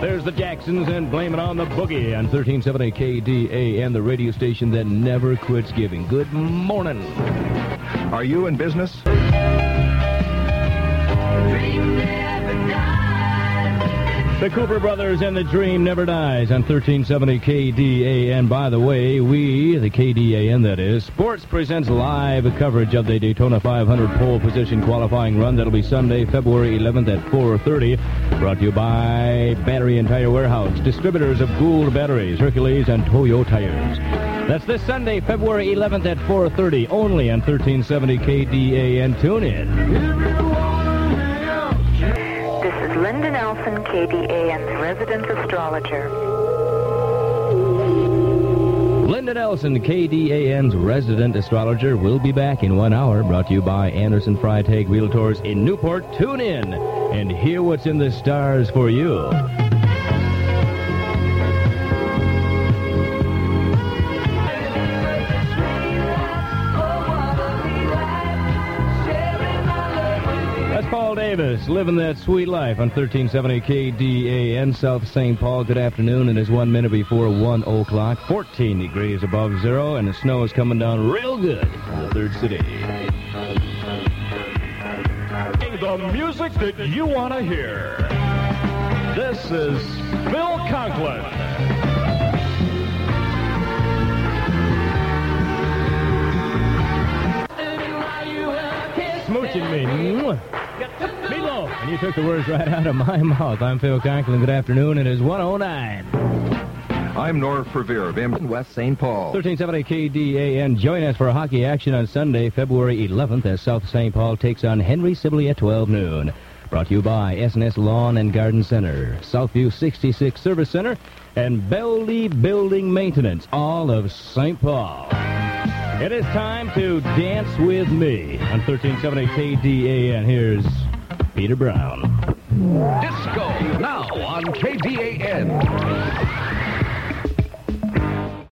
There's the Jacksons and Blame It on the Boogie on 1370 KDAN, the radio station that never quits giving. Good morning. Are you in business? The Cooper Brothers and the Dream Never Dies on 1370 KDAN. By the way, we, the KDAN that is, Sports presents live coverage of the Daytona 500 pole position qualifying run. That'll be Sunday, February 11th at 4:30. Brought to you by Battery and Tire Warehouse, distributors of Gould Batteries, Hercules, and Toyo Tires. That's this Sunday, February 11th at 4:30, only on 1370 KDAN. Tune in. This is Linda Nelson, KDAN's resident astrologer. Linda Nelson, KDAN's resident astrologer, will be back in 1 hour. Brought to you by Anderson Freitag Realtors in Newport. Tune in and hear what's in the stars for you. Paul Davis, living that sweet life on 1370 KDAN, South St. Paul. Good afternoon. It is 1 minute before 1 o'clock. 14 degrees above zero, and the snow is coming down real good in the third city. The music that you want to hear. This is Phil Conklin. Smooching me. Meatloaf. And you took the words right out of my mouth. I'm Phil Conklin. Good afternoon. It is 1:09. I'm Norv Revere of West St. Paul. 1370 KDAN. Join us for hockey action on Sunday, February 11th, as South St. Paul takes on Henry Sibley at 12 noon. Brought to you by S&S Lawn and Garden Center, Southview 66 Service Center, and Beldie Building Maintenance, all of St. Paul. It is time to dance with me on 1370 KDAN. Here's Peter Brown. Disco now on KDAN.